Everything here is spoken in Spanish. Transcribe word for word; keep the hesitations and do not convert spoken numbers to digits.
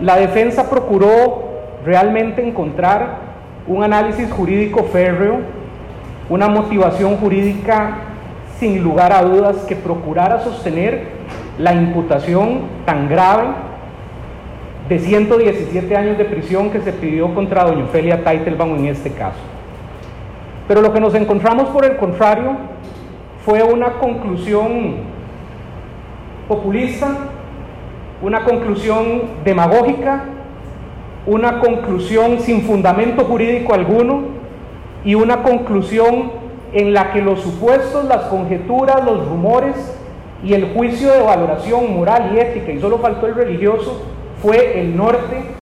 la defensa procuró realmente encontrar un análisis jurídico férreo, una motivación jurídica sin lugar a dudas que procurara sostener la imputación tan grave de ciento diecisiete años de prisión que se pidió contra doña Ofelia Teitelbaum en este caso. Pero lo que nos encontramos, por el contrario, fue una conclusión populista, una conclusión demagógica, una conclusión sin fundamento jurídico alguno y una conclusión en la que los supuestos, las conjeturas, los rumores y el juicio de valoración moral y ética, y solo faltó el religioso, fue el norte